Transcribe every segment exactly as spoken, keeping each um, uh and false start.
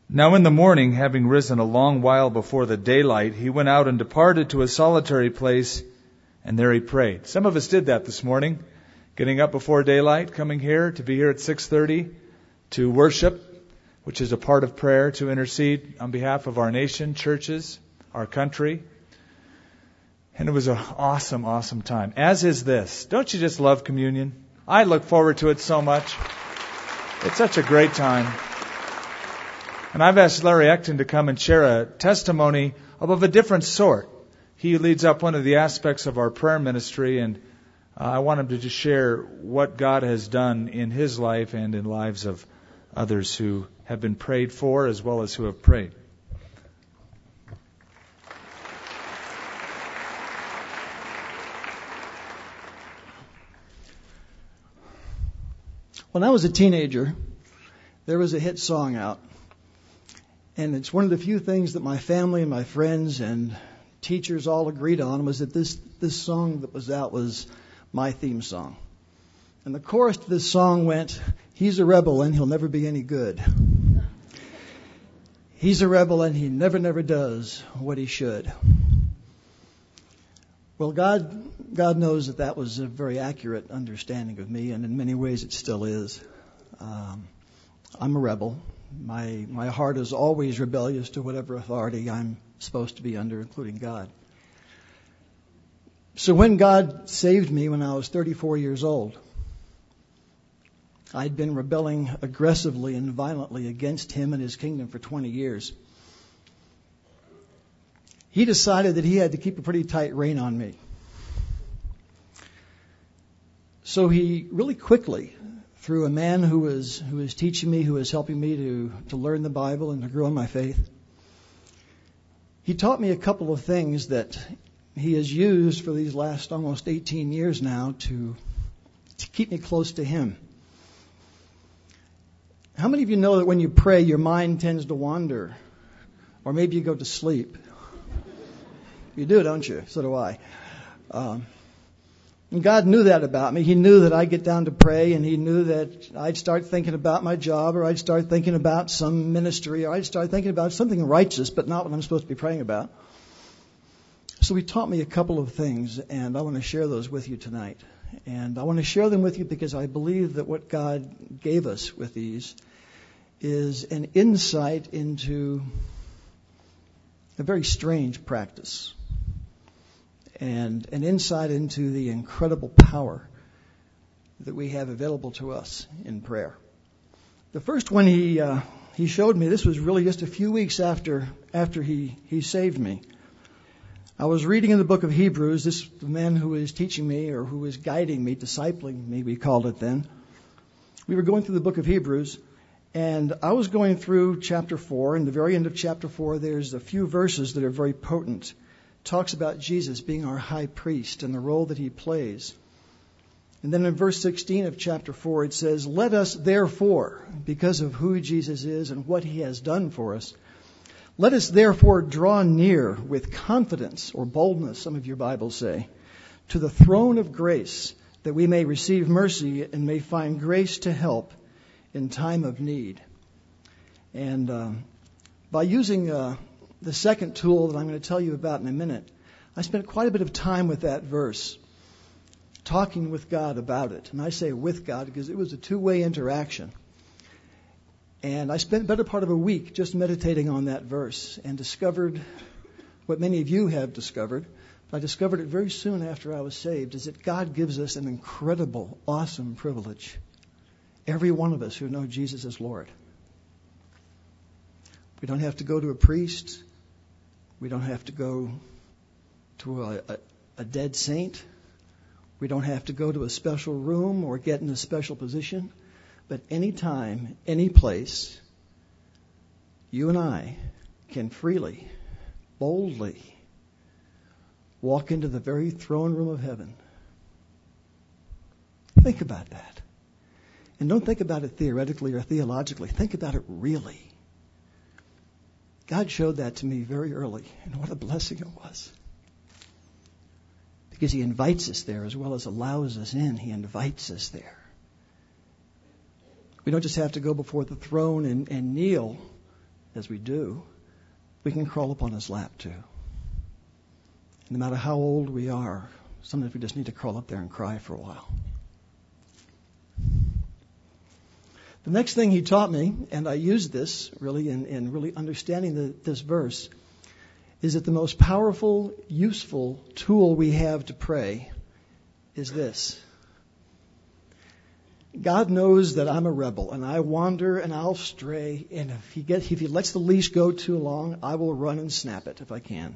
Now in the morning, having risen a long while before the daylight, he went out and departed to a solitary place, and there he prayed. Some of us did that this morning, getting up before daylight, coming here to be here at six thirty to worship, which is a part of prayer, to intercede on behalf of our nation, churches, our country. And it was an awesome, awesome time, as is this. Don't you just love communion? I look forward to it so much. It's such a great time. And I've asked Larry Ecton to come and share a testimony of, of a different sort. He leads up one of the aspects of our prayer ministry, and uh, I want him to just share what God has done in his life and in lives of others who have been prayed for as well as who have prayed. When I was a teenager, there was a hit song out. And it's one of the few things that my family and my friends and teachers all agreed on was that this, this song that was out was my theme song. And the chorus to this song went, "He's a rebel and he'll never be any good. He's a rebel and he never, never does what he should." Well, God, God knows that that was a very accurate understanding of me, and in many ways it still is. Um, I'm a rebel. My my heart is always rebellious to whatever authority I'm supposed to be under, including God. So when God saved me when I was thirty-four years old, I'd been rebelling aggressively and violently against him and his kingdom for twenty years. He decided that he had to keep a pretty tight rein on me. So he really quickly, through a man who was who was teaching me, who was helping me to, to learn the Bible and to grow in my faith, he taught me a couple of things that he has used for these last almost eighteen years now to, to keep me close to him. How many of you know that when you pray, your mind tends to wander? Or maybe you go to sleep. You do, don't you? So do I. Um, and God knew that about me. He knew that I'd get down to pray, and he knew that I'd start thinking about my job, or I'd start thinking about some ministry, or I'd start thinking about something righteous, but not what I'm supposed to be praying about. So he taught me a couple of things, and I want to share those with you tonight. And I want to share them with you because I believe that what God gave us with these is an insight into a very strange practice, and an insight into the incredible power that we have available to us in prayer. The first one he uh, he showed me, this was really just a few weeks after after he, he saved me. I was reading in the book of Hebrews. This the man who was teaching me, or who was guiding me, discipling me, we called it then. We were going through the book of Hebrews, and I was going through chapter four. And the very end of chapter four, there's a few verses that are very potent. Talks about Jesus being our high priest and the role that he plays. And then in verse sixteen of chapter four, it says, "Let us therefore, because of who Jesus is and what he has done for us, let us therefore draw near with confidence," or boldness, some of your Bibles say, "to the throne of grace, that we may receive mercy and may find grace to help in time of need." And um, by using uh, the second tool that I'm going to tell you about in a minute, I spent quite a bit of time with that verse, talking with God about it. And I say with God because it was a two-way interaction. And I spent the better part of a week just meditating on that verse and discovered what many of you have discovered. But I discovered it very soon after I was saved, is that God gives us an incredible, awesome privilege. Every one of us who know Jesus as Lord. We don't have to go to a priest. We don't have to go to a, a, a dead saint. We don't have to go to a special room or get in a special position. But anytime, any place, you and I can freely, boldly walk into the very throne room of heaven. Think about that. And don't think about it theoretically or theologically. Think about it really. God showed that to me very early, and what a blessing it was. Because he invites us there as well as allows us in. He invites us there. We don't just have to go before the throne and, and kneel as we do, we can crawl up on his lap too. No matter how old we are, sometimes we just need to crawl up there and cry for a while. The next thing he taught me, and I used this really in, in really understanding the, this verse, is that the most powerful, useful tool we have to pray is this. God knows that I'm a rebel, and I wander and I'll stray, and if he, get, if he lets the leash go too long, I will run and snap it if I can.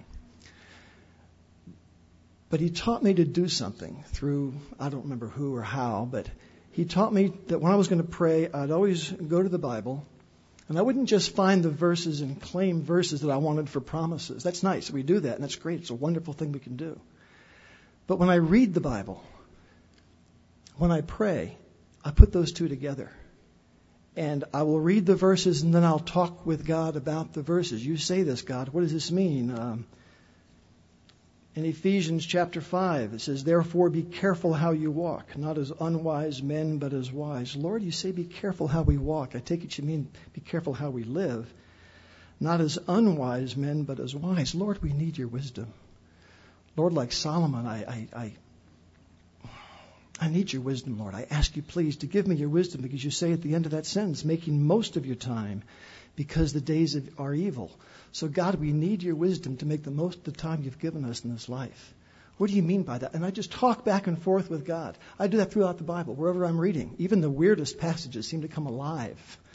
But he taught me to do something through, I don't remember who or how, but he taught me that when I was going to pray, I'd always go to the Bible, and I wouldn't just find the verses and claim verses that I wanted for promises. That's nice. We do that, and that's great. It's a wonderful thing we can do. But when I read the Bible, when I pray, I put those two together. And I will read the verses, and then I'll talk with God about the verses. You say this, God. What does this mean? Um, in Ephesians chapter five, it says, therefore be careful how you walk, not as unwise men, but as wise. Lord, you say be careful how we walk. I take it you mean be careful how we live. Not as unwise men, but as wise. Lord, we need your wisdom. Lord, like Solomon, I, I, I I need your wisdom, Lord. I ask you, please, to give me your wisdom, because you say at the end of that sentence, making most of your time because the days of, are evil. So, God, we need your wisdom to make the most of the time you've given us in this life. What do you mean by that? And I just talk back and forth with God. I do that throughout the Bible, wherever I'm reading. Even the weirdest passages seem to come alive.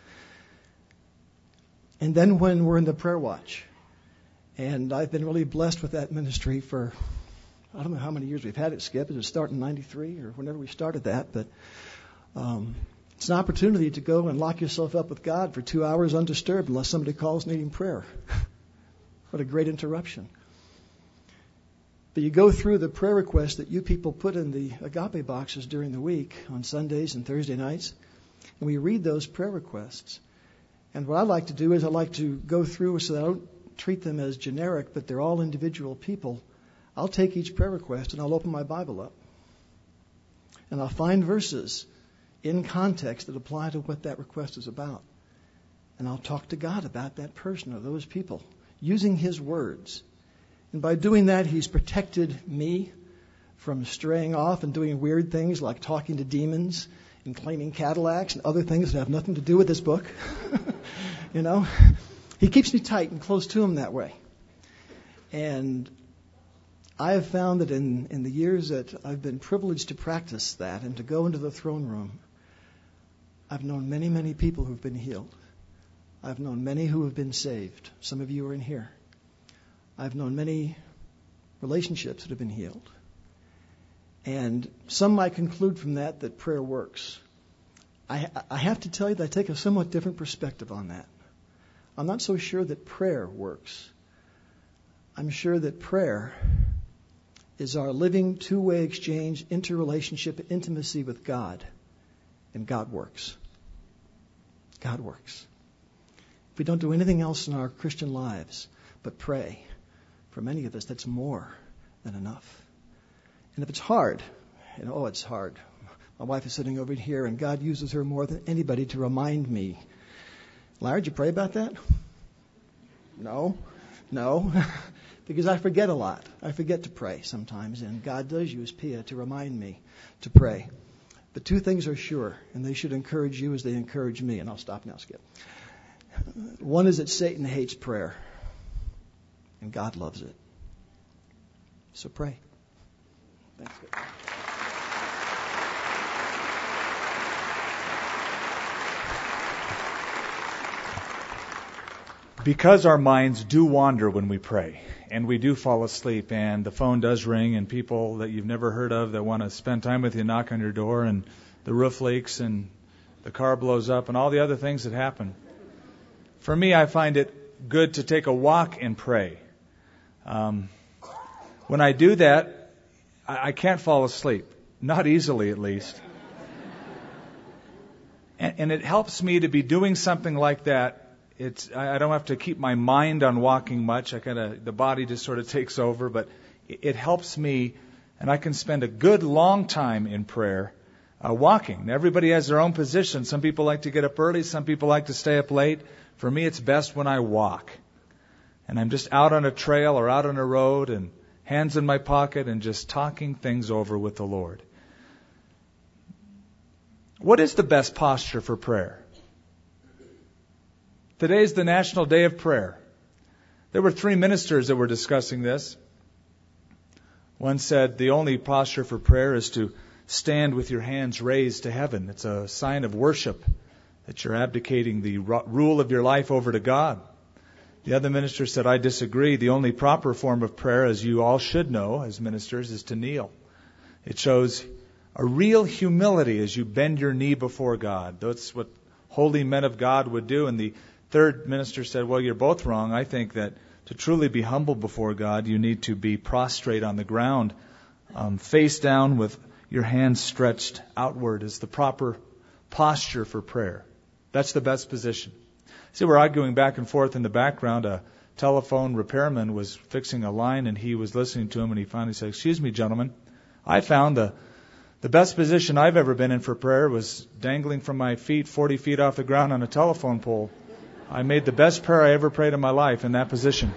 And then when we're in the prayer watch, and I've been really blessed with that ministry for I don't know how many years we've had it, Skip. It was started in ninety-three or whenever we started that. But um, it's an opportunity to go and lock yourself up with God for two hours undisturbed unless somebody calls needing prayer. What a great interruption. But you go through the prayer requests that you people put in the agape boxes during the week on Sundays and Thursday nights. And we read those prayer requests. And what I like to do is I like to go through so that I don't treat them as generic, but they're all individual people. I'll take each prayer request and I'll open my Bible up. And I'll find verses in context that apply to what that request is about. And I'll talk to God about that person or those people using his words. And by doing that, he's protected me from straying off and doing weird things like talking to demons and claiming Cadillacs and other things that have nothing to do with this book. You know, he keeps me tight and close to him that way. And I have found that in, in the years that I've been privileged to practice that and to go into the throne room, I've known many, many people who've been healed. I've known many who have been saved. Some of you are in here. I've known many relationships that have been healed. And some might conclude from that that prayer works. I, I have to tell you that I take a somewhat different perspective on that. I'm not so sure that prayer works. I'm sure that prayer is our living two-way exchange, interrelationship, intimacy with God. And God works. God works. If we don't do anything else in our Christian lives but pray, for many of us, that's more than enough. And if it's hard, and oh, it's hard. My wife is sitting over here, and God uses her more than anybody to remind me. Larry, did you pray about that? No. No. Because I forget a lot. I forget to pray sometimes, and God does use Pia to remind me to pray. But two things are sure, and they should encourage you as they encourage me. And I'll stop now, Skip. One is that Satan hates prayer, and God loves it. So pray. Thanks, Skip. Because our minds do wander when we pray, and we do fall asleep, and the phone does ring, and people that you've never heard of that want to spend time with you knock on your door, and the roof leaks, and the car blows up, and all the other things that happen. For me, I find it good to take a walk and pray. Um, when I do that, I, I can't fall asleep. Not easily, at least. and, and it helps me to be doing something like that. It's I don't have to keep my mind on walking much. I kind of the body just sort of takes over, but it, it helps me, and I can spend a good long time in prayer, uh, walking. Now, everybody has their own position. Some people like to get up early. Some people like to stay up late. For me, it's best when I walk. And I'm just out on a trail or out on a road and hands in my pocket and just talking things over with the Lord. What is the best posture for prayer? Today is the National Day of Prayer. There were three ministers that were discussing this. One said the only posture for prayer is to stand with your hands raised to heaven. It's a sign of worship that you're abdicating the rule of your life over to God. The other minister said, I disagree. The only proper form of prayer, as you all should know as ministers, is to kneel. It shows a real humility as you bend your knee before God. That's what holy men of God would do. And the third minister said, well, you're both wrong. I think that to truly be humble before God, you need to be prostrate on the ground, um, face down with your hands stretched outward is the proper posture for prayer. That's the best position. See, we're arguing back and forth in the background. A telephone repairman was fixing a line, and he was listening to him, and he finally said, excuse me, gentlemen, I found the the best position I've ever been in for prayer was dangling from my feet forty feet off the ground on a telephone pole. I made the best prayer I ever prayed in my life in that position.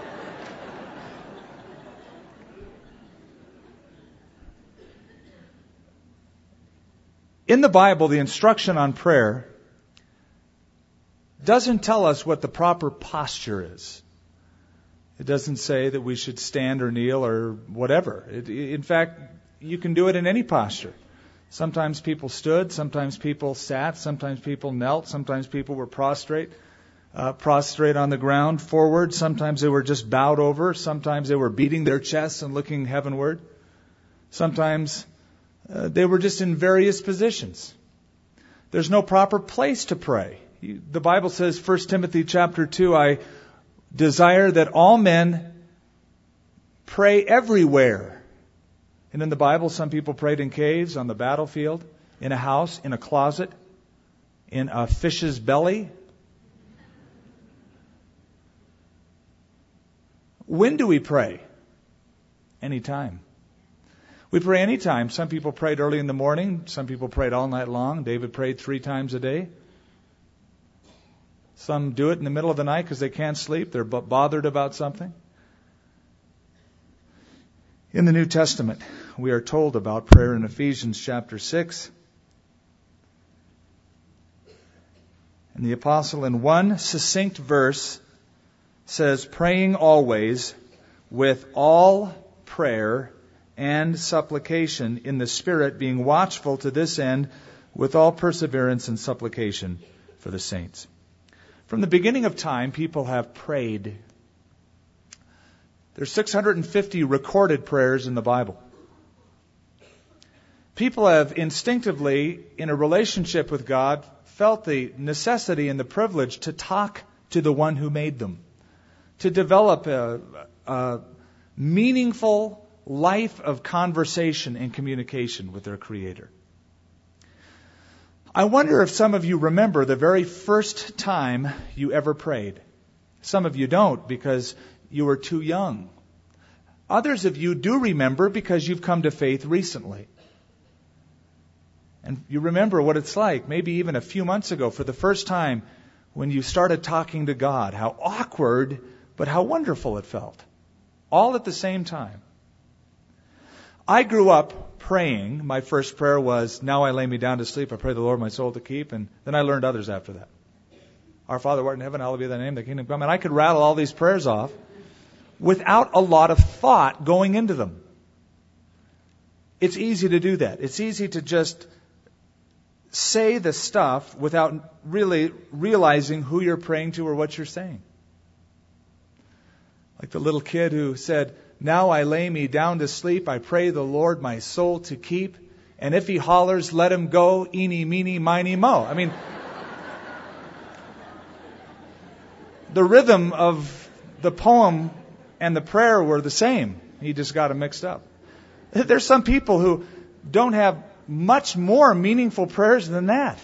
In the Bible, the instruction on prayer doesn't tell us what the proper posture is. It doesn't say that we should stand or kneel or whatever. It, in fact, you can do it in any posture. Sometimes people stood, sometimes people sat, sometimes people knelt, sometimes people were prostrate, uh, prostrate on the ground, forward. Sometimes they were just bowed over. Sometimes they were beating their chests and looking heavenward. Sometimes uh, they were just in various positions. There's no proper place to pray. The Bible says, First Timothy chapter two, I desire that all men pray everywhere. And in the Bible, some people prayed in caves, on the battlefield, in a house, in a closet, in a fish's belly. When do we pray? Anytime. We pray anytime. Some people prayed early in the morning. Some people prayed all night long. David prayed three times a day. Some do it in the middle of the night because they can't sleep. They're bothered about something. In the New Testament, we are told about prayer in Ephesians chapter six. And the apostle in one succinct verse says, praying always with all prayer and supplication in the Spirit, being watchful to this end with all perseverance and supplication for the saints. From the beginning of time, people have prayed. There's six hundred fifty recorded prayers in the Bible. People have instinctively, in a relationship with God, felt the necessity and the privilege to talk to the one who made them, to develop a, a meaningful life of conversation and communication with their Creator. I wonder if some of you remember the very first time you ever prayed. Some of you don't because you were too young. Others of you do remember because you've come to faith recently. And you remember what it's like, maybe even a few months ago, for the first time when you started talking to God. How awkward, but how wonderful it felt. All at the same time. I grew up praying. My first prayer was, now I lay me down to sleep, I pray the Lord my soul to keep. And then I learned others after that. Our Father who art in heaven, hallowed be thy name, thy kingdom come. And I could rattle all these prayers off without a lot of thought going into them. It's easy to do that. It's easy to just say the stuff without really realizing who you're praying to or what you're saying. Like the little kid who said, now I lay me down to sleep, I pray the Lord my soul to keep, and if he hollers, let him go, eeny, meeny, miny, mo. I mean, the rhythm of the poem and the prayer were the same. He just got them mixed up. There's some people who don't have much more meaningful prayers than that.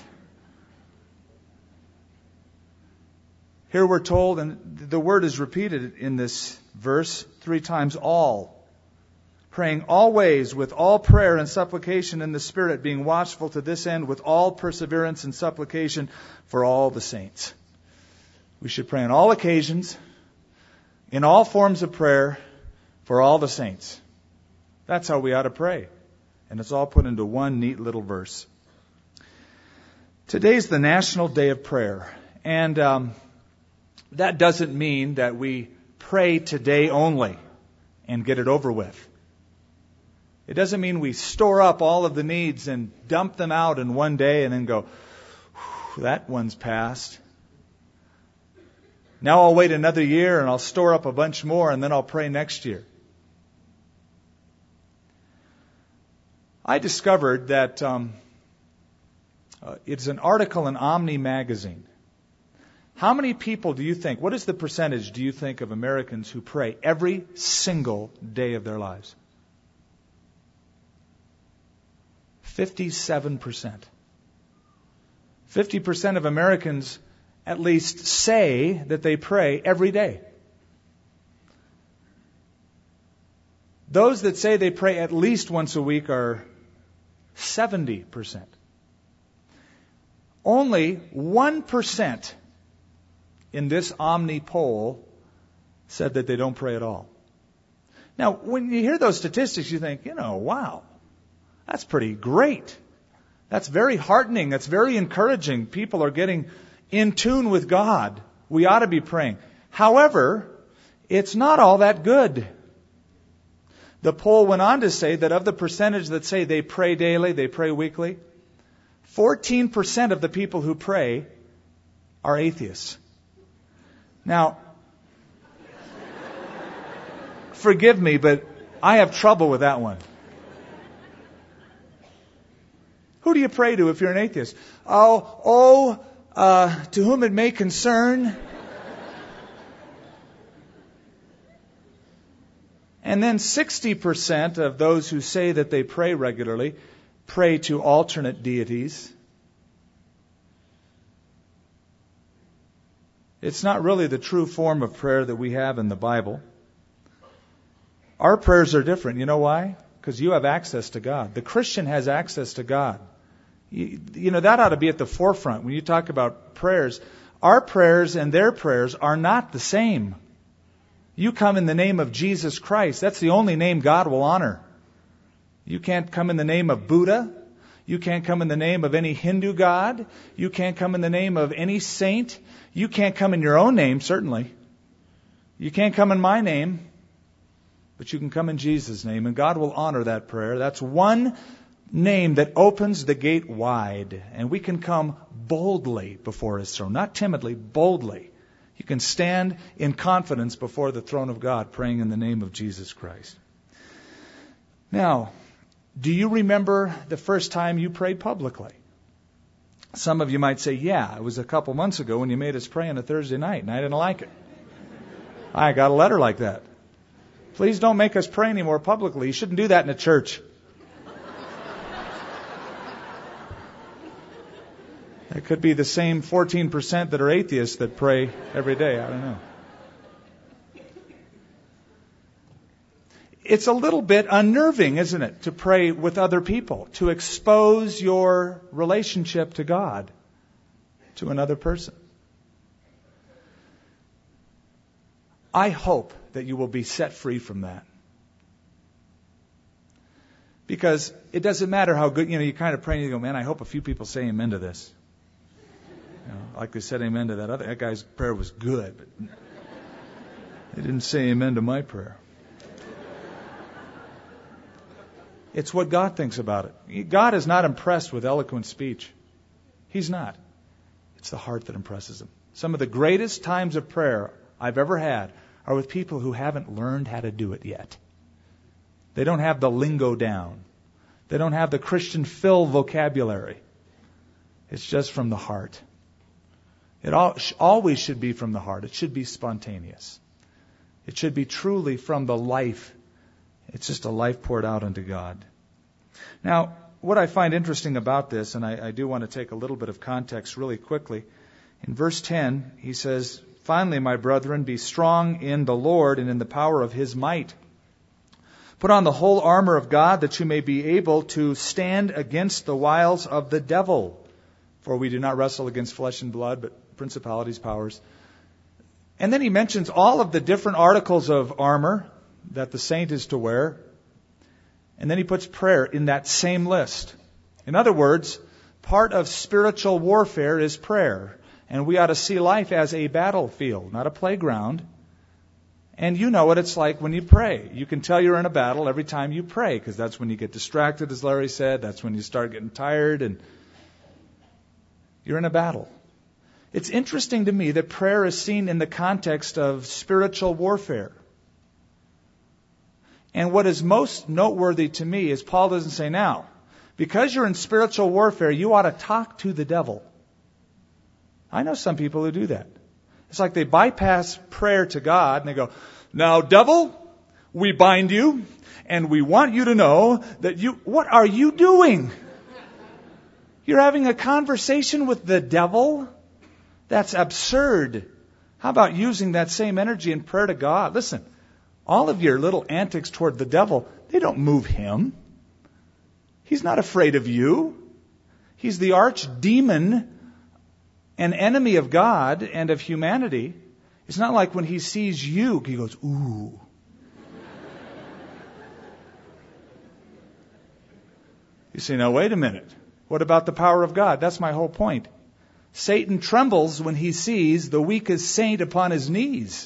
Here we're told, and the word is repeated in this verse three times, all. Praying always with all prayer and supplication in the Spirit, being watchful to this end with all perseverance and supplication for all the saints. We should pray on all occasions, in all forms of prayer, for all the saints. That's how we ought to pray. And it's all put into one neat little verse. Today's the National Day of Prayer. And um, that doesn't mean that we pray today only and get it over with. It doesn't mean we store up all of the needs and dump them out in one day and then go, that one's passed. Now I'll wait another year and I'll store up a bunch more and then I'll pray next year. I discovered that um, uh, it's an article in Omni magazine. How many people do you think, what is the percentage do you think of Americans who pray every single day of their lives? fifty-seven percent. fifty percent of Americans at least say that they pray every day. Those that say they pray at least once a week are seventy percent. Only one percent in this Omni poll said that they don't pray at all. Now, when you hear those statistics, you think, you know, wow, that's pretty great. That's very heartening. That's very encouraging. People are getting in tune with God. We ought to be praying. However, it's not all that good. The poll went on to say that of the percentage that say they pray daily, they pray weekly, fourteen percent of the people who pray are atheists. Now, forgive me, but I have trouble with that one. Who do you pray to if you're an atheist? Oh, oh, uh, to whom it may concern. And then sixty percent of those who say that they pray regularly pray to alternate deities. It's not really the true form of prayer that we have in the Bible. Our prayers are different. You know why? Because you have access to God. The Christian has access to God. You, you know, that ought to be at the forefront when you talk about prayers. Our prayers and their prayers are not the same. You come in the name of Jesus Christ. That's the only name God will honor. You can't come in the name of Buddha. You can't come in the name of any Hindu god. You can't come in the name of any saint. You can't come in your own name, certainly. You can't come in my name. But you can come in Jesus' name, and God will honor that prayer. That's one name that opens the gate wide, and we can come boldly before His throne. Not timidly, boldly. You can stand in confidence before the throne of God, praying in the name of Jesus Christ. Now, do you remember the first time you prayed publicly? Some of you might say, yeah, it was a couple months ago when you made us pray on a Thursday night, and I didn't like it. I got a letter like that. Please don't make us pray anymore publicly. You shouldn't do that in a church. It could be the same fourteen percent that are atheists that pray every day. I don't know. It's a little bit unnerving, isn't it, to pray with other people, to expose your relationship to God to another person. I hope that you will be set free from that. Because it doesn't matter how good, you know, you kind of pray and you go, man, I hope a few people say amen to this. You know, like they said amen to that other, that guy's prayer was good, but they didn't say amen to my prayer. It's what God thinks about it. God is not impressed with eloquent speech. He's not. It's the heart that impresses Him. Some of the greatest times of prayer I've ever had are with people who haven't learned how to do it yet. They don't have the lingo down. They don't have the Christian Phil vocabulary. It's just from the heart. It all, always should be from the heart. It should be spontaneous. It should be truly from the life. It's just a life poured out unto God. Now, what I find interesting about this, and I, I do want to take a little bit of context really quickly. In verse ten, he says, finally, my brethren, be strong in the Lord and in the power of His might. Put on the whole armor of God that you may be able to stand against the wiles of the devil. For we do not wrestle against flesh and blood, but principalities, powers, And then he mentions all of the different articles of armor that the saint is to wear. And then he puts prayer in that same list. In other words, part of spiritual warfare is prayer. And we ought to see life as a battlefield, not a playground. And you know what it's like when you pray. You can tell you're in a battle every time you pray, because that's when you get distracted, as Larry said. That's when you start getting tired, and you're in a battle. It's interesting to me that prayer is seen in the context of spiritual warfare. And what is most noteworthy to me is Paul doesn't say, now, because you're in spiritual warfare, you ought to talk to the devil. I know some people who do that. It's like they bypass prayer to God and they go, now, devil, we bind you and we want you to know that you, what are you doing? You're having a conversation with the devil? That's absurd. How about using that same energy in prayer to God? Listen, all of your little antics toward the devil, they don't move him. He's not afraid of you. He's the arch demon, an enemy of God and of humanity. It's not like when he sees you, he goes, ooh. You say, now wait a minute. What about the power of God? That's my whole point. Satan trembles when he sees the weakest saint upon his knees.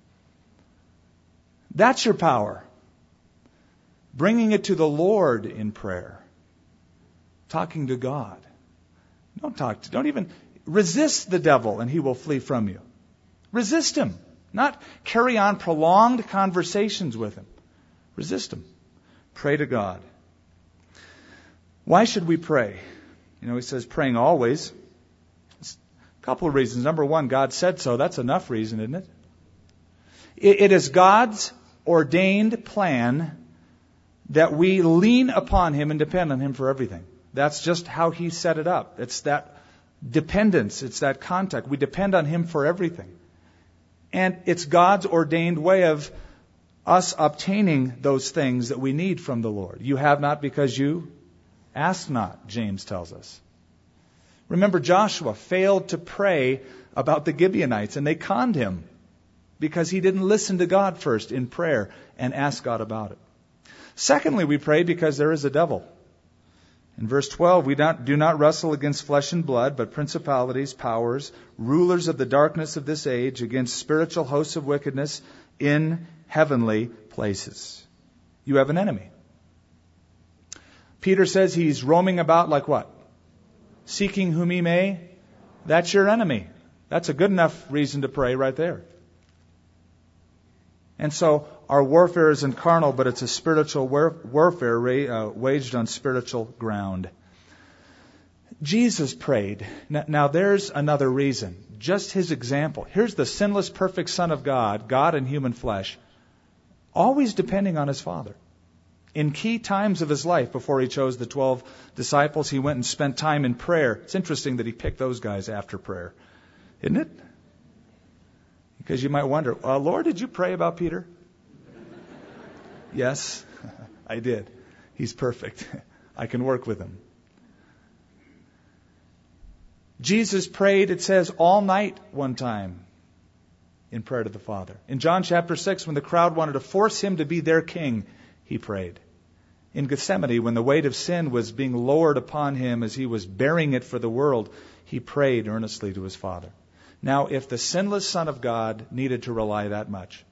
That's your power. Bringing it to the Lord in prayer. Talking to God. Don't talk to, don't even resist the devil and he will flee from you. Resist him. Not carry on prolonged conversations with him. Resist him. Pray to God. Why should we pray? You know, he says praying always. A couple of reasons. Number one, God said so. That's enough reason, isn't it? It is God's ordained plan that we lean upon him and depend on him for everything. That's just how he set it up. It's that dependence. It's that contact. We depend on him for everything. And it's God's ordained way of us obtaining those things that we need from the Lord. You have not because you ask not, James tells us. Remember, Joshua failed to pray about the Gibeonites, and they conned him because he didn't listen to God first in prayer and ask God about it. Secondly, we pray because there is a devil. In verse twelve, we not, do not wrestle against flesh and blood, but principalities, powers, rulers of the darkness of this age, against spiritual hosts of wickedness in heavenly places. You have an enemy. Peter says he's roaming about like what? Seeking whom he may. That's your enemy. That's a good enough reason to pray right there. And so our warfare isn't carnal, but it's a spiritual war- warfare uh, waged on spiritual ground. Jesus prayed. Now, now there's another reason. Just his example. Here's the sinless, perfect Son of God, God in human flesh, always depending on his Father. In key times of his life, before he chose the twelve disciples, he went and spent time in prayer. It's interesting that he picked those guys after prayer, isn't it? Because you might wonder, uh, Lord, did you pray about Peter? Yes, I did. He's perfect. I can work with him. Jesus prayed, it says, all night one time in prayer to the Father. In John chapter six, when the crowd wanted to force him to be their king, he prayed. In Gethsemane, when the weight of sin was being lowered upon him as he was bearing it for the world, he prayed earnestly to his Father. Now, if the sinless Son of God needed to rely that much,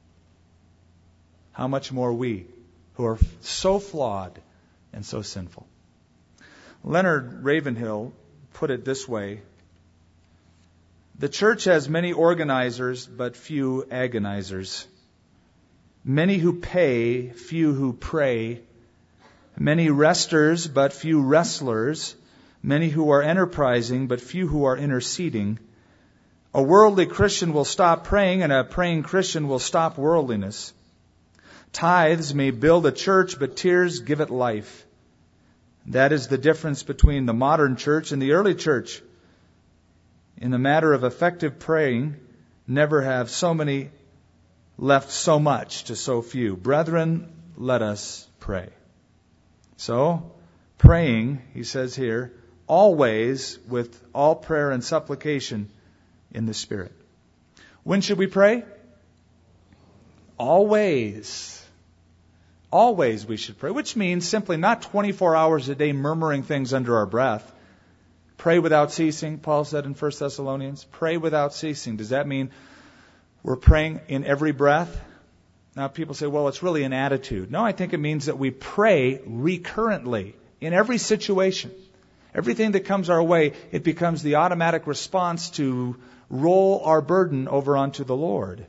how much more we, who are so flawed and so sinful? Leonard Ravenhill put it this way: the church has many organizers, but few agonizers. Many who pay, few who pray. Many resters, but few wrestlers. Many who are enterprising, but few who are interceding. A worldly Christian will stop praying, and a praying Christian will stop worldliness. Tithes may build a church, but tears give it life. That is the difference between the modern church and the early church. In the matter of effective praying, never have so many left so much to so few. Brethren, let us pray. So, praying, he says here, always with all prayer and supplication in the Spirit. When should we pray? Always. Always we should pray, which means simply not twenty-four hours a day murmuring things under our breath. Pray without ceasing, Paul said in First Thessalonians. Pray without ceasing. Does that mean we're praying in every breath? Now people say, well, it's really an attitude. No, I think it means that we pray recurrently in every situation. Everything that comes our way, it becomes the automatic response to roll our burden over onto the Lord.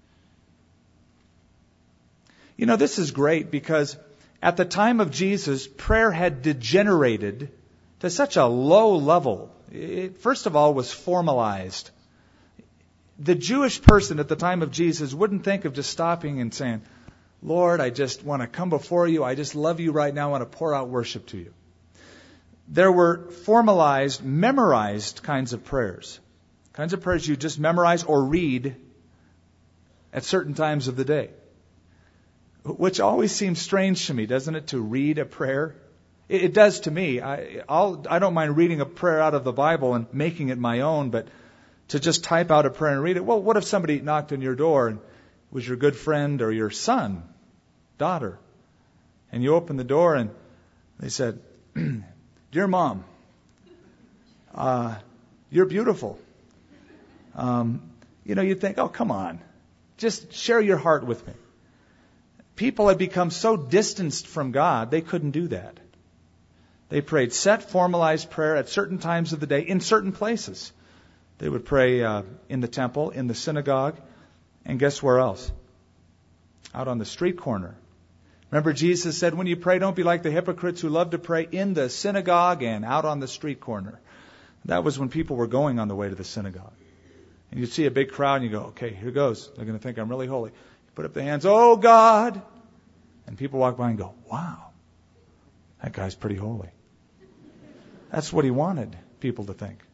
You know, this is great because at the time of Jesus, prayer had degenerated to such a low level. It, first of all, was formalized. The Jewish person at the time of Jesus wouldn't think of just stopping and saying, Lord, I just want to come before you. I just love you right now. I want to pour out worship to you. There were formalized, memorized kinds of prayers. Kinds of prayers you just memorize or read at certain times of the day. Which always seems strange to me, doesn't it, to read a prayer? It, it does to me. I, I'll, I don't mind reading a prayer out of the Bible and making it my own, but to just type out a prayer and read it, well, what if somebody knocked on your door and was your good friend or your son, daughter, and you opened the door and they said, Dear Mom, uh, you're beautiful. Um, you know, you'd think, oh, come on, just share your heart with me. People had become so distanced from God, they couldn't do that. They prayed set, formalized prayer at certain times of the day in certain places. They would pray uh, in the temple, in the synagogue, and guess where else? Out on the street corner. Remember Jesus said, when you pray, don't be like the hypocrites who love to pray in the synagogue and out on the street corner. That was when people were going on the way to the synagogue. And you'd see a big crowd and you go, okay, here goes. They're going to think I'm really holy. Put up the hands, oh God. And people walk by and go, wow, that guy's pretty holy. That's what he wanted people to think.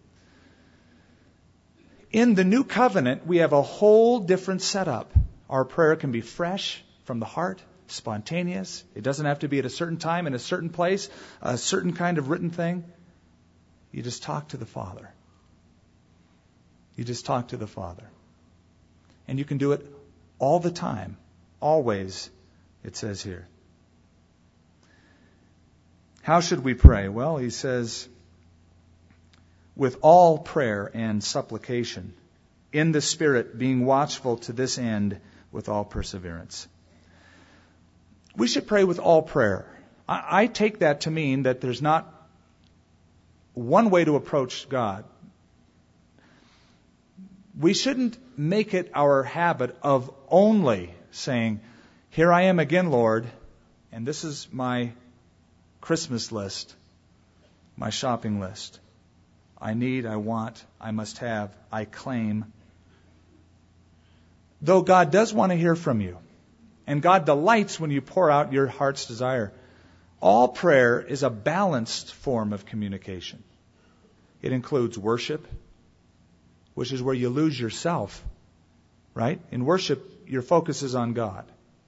In the new covenant, we have a whole different setup. Our prayer can be fresh from the heart, spontaneous. It doesn't have to be at a certain time, in a certain place, a certain kind of written thing. You just talk to the Father. You just talk to the Father. And you can do it all the time, always, it says here. How should we pray? Well, he says, with all prayer and supplication, in the Spirit, being watchful to this end with all perseverance. We should pray with all prayer. I, I take that to mean that there's not one way to approach God. We shouldn't make it our habit of only saying, here I am again, Lord, and this is my Christmas list, my shopping list. I need, I want, I must have, I claim. Though God does want to hear from you, and God delights when you pour out your heart's desire, all prayer is a balanced form of communication. It includes worship, which is where you lose yourself, right? In worship, your focus is on God.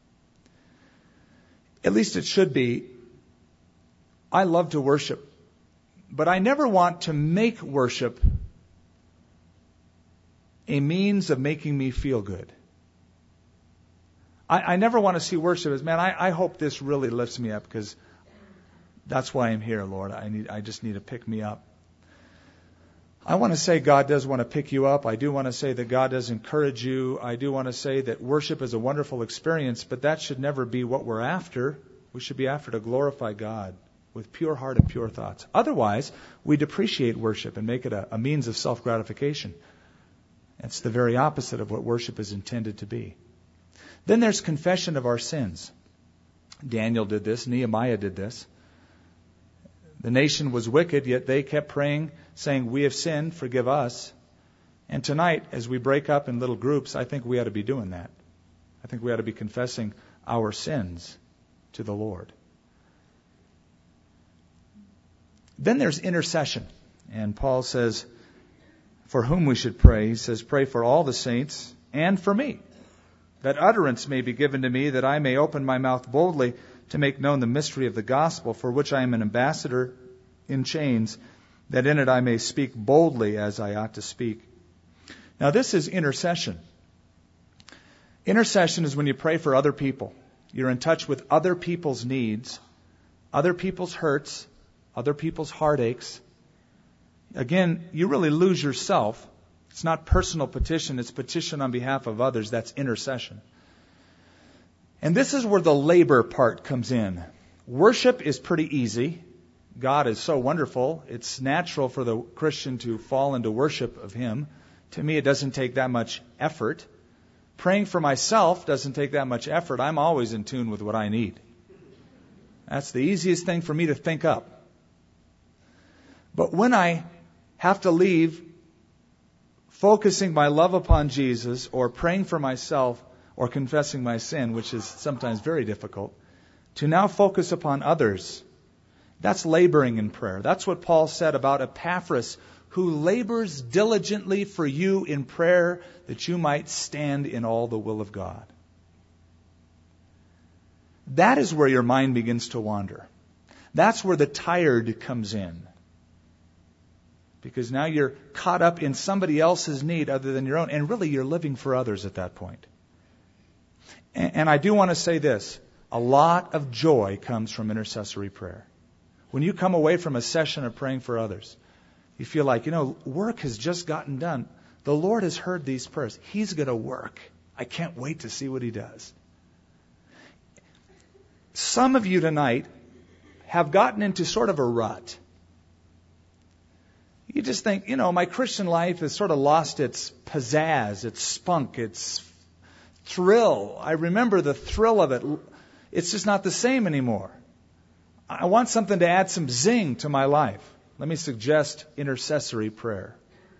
At least it should be. I love to worship, but I never want to make worship a means of making me feel good. I, I never want to see worship as, man, I, I hope this really lifts me up because that's why I'm here, Lord. I need, I just need to pick me up. I want to say God does want to pick you up. I do want to say that God does encourage you. I do want to say that worship is a wonderful experience, but that should never be what we're after. We should be after to glorify God with pure heart and pure thoughts. Otherwise, we depreciate worship and make it a, a means of self-gratification. It's the very opposite of what worship is intended to be. Then there's confession of our sins. Daniel did this. Nehemiah did this. The nation was wicked, yet they kept praying, saying, we have sinned, forgive us. And tonight, as we break up in little groups, I think we ought to be doing that. I think we ought to be confessing our sins to the Lord. Then there's intercession. And Paul says, for whom we should pray. He says, pray for all the saints and for me, that utterance may be given to me, that I may open my mouth boldly to make known the mystery of the gospel, for which I am an ambassador in chains, that in it I may speak boldly as I ought to speak. Now, this is intercession. Intercession is when you pray for other people. You're in touch with other people's needs, other people's hurts, other people's heartaches. Again, you really lose yourself. It's not personal petition, it's petition on behalf of others. That's intercession. And this is where the labor part comes in. Worship is pretty easy. God is so wonderful. It's natural for the Christian to fall into worship of Him. To me, it doesn't take that much effort. Praying for myself doesn't take that much effort. I'm always in tune with what I need. That's the easiest thing for me to think up. But when I have to leave focusing my love upon Jesus or praying for myself or confessing my sin, which is sometimes very difficult, to now focus upon others, that's laboring in prayer. That's what Paul said about Epaphras, who labors diligently for you in prayer that you might stand in all the will of God. That is where your mind begins to wander. That's where the tired comes in. Because now you're caught up in somebody else's need other than your own. And really you're living for others at that point. And, and I do want to say this. A lot of joy comes from intercessory prayer. When you come away from a session of praying for others, you feel like, you know, work has just gotten done. The Lord has heard these prayers. He's going to work. I can't wait to see what He does. Some of you tonight have gotten into sort of a rut. You just think, you know, my Christian life has sort of lost its pizzazz, its spunk, its thrill. I remember the thrill of it. It's just not the same anymore. I want something to add some zing to my life. Let me suggest intercessory prayer.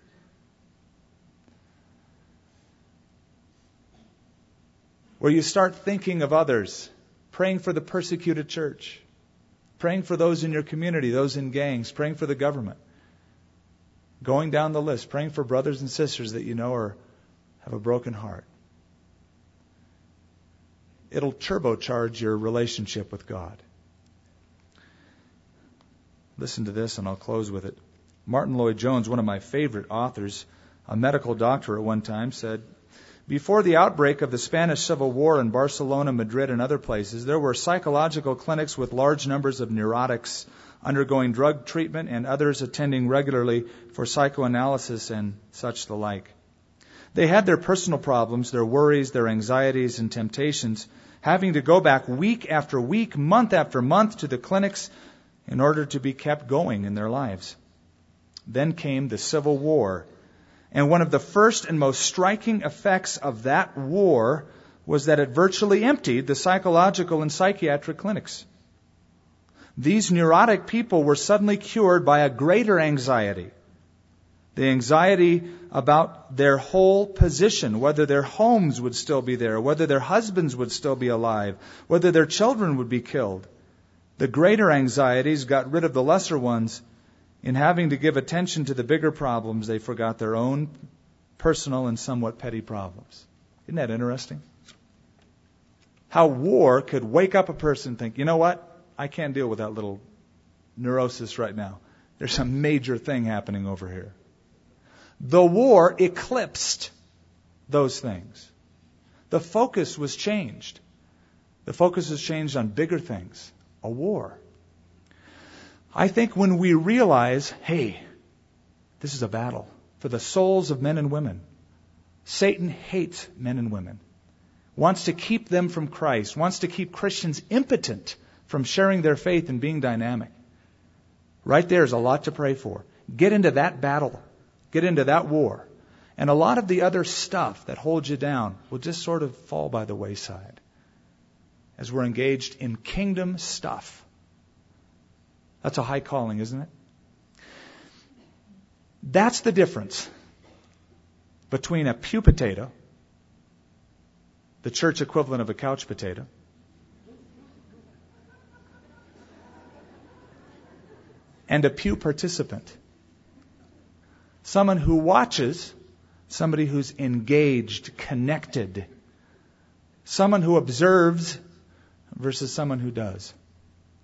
Where you start thinking of others, praying for the persecuted church, praying for those in your community, those in gangs, praying for the government. Going down the list, praying for brothers and sisters that you know are have a broken heart. It'll turbocharge your relationship with God. Listen to this and I'll close with it. Martin Lloyd-Jones, one of my favorite authors, a medical doctor at one time, said, before the outbreak of the Spanish Civil War in Barcelona, Madrid, and other places, there were psychological clinics with large numbers of neurotics undergoing drug treatment and others attending regularly for psychoanalysis and such the like. They had their personal problems, their worries, their anxieties and temptations, having to go back week after week, month after month to the clinics in order to be kept going in their lives. Then came the Civil War, and one of the first and most striking effects of that war was that it virtually emptied the psychological and psychiatric clinics. These neurotic people were suddenly cured by a greater anxiety. The anxiety about their whole position, whether their homes would still be there, whether their husbands would still be alive, whether their children would be killed. The greater anxieties got rid of the lesser ones. In having to give attention to the bigger problems, they forgot their own personal and somewhat petty problems. Isn't that interesting? How war could wake up a person and think, you know what? I can't deal with that little neurosis right now. There's a major thing happening over here. The war eclipsed those things. The focus was changed. The focus was changed on bigger things. A war. I think when we realize, hey, this is a battle for the souls of men and women. Satan hates men and women. Wants to keep them from Christ. Wants to keep Christians impotent from sharing their faith and being dynamic. Right there is a lot to pray for. Get into that battle. Get into that war. And a lot of the other stuff that holds you down will just sort of fall by the wayside as we're engaged in kingdom stuff. That's a high calling, isn't it? That's the difference between a pew potato, the church equivalent of a couch potato, and a pew participant. Someone who watches, somebody who's engaged, connected. Someone who observes versus someone who does.